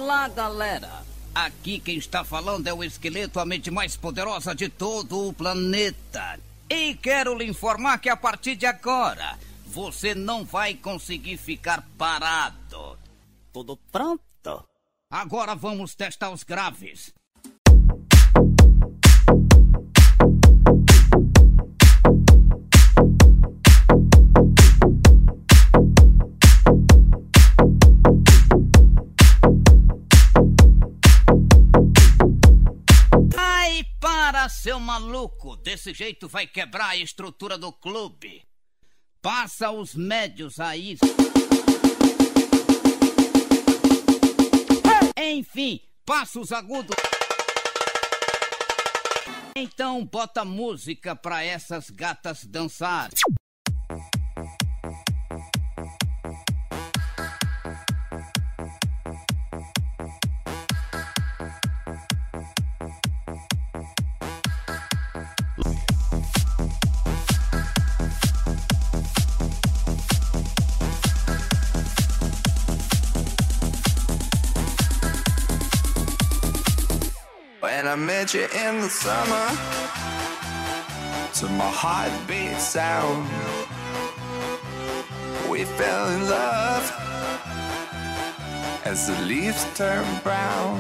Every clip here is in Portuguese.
Olá, galera. Aqui quem está falando é o esqueleto, a mente mais poderosa de todo o planeta. E quero lhe informar que a partir de agora, você não vai conseguir ficar parado. Tudo pronto? Agora vamos testar os graves. Ai, para, seu maluco! Desse jeito vai quebrar a estrutura do clube. Passa os médios aí. Enfim, passa os agudos. Então bota música pra essas gatas dançarem. When I met you in the summer, to my heartbeat sound, we fell in love as the leaves turn brown.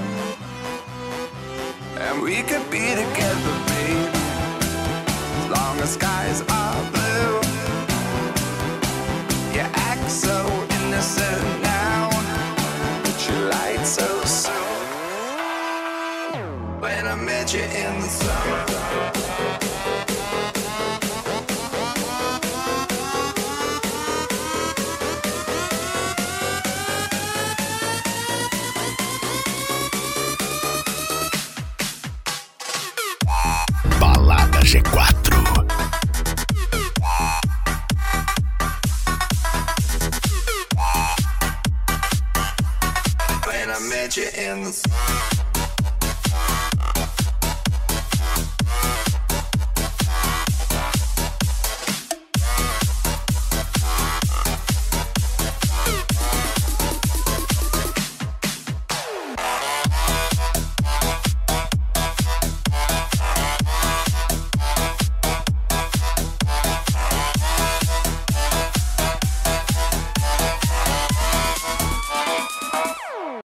And we could be together, babe, as long as skies are blue. You act so innocent now, but you lied so soon. When I met you in the summer, Balada G4. when I met you in the summer.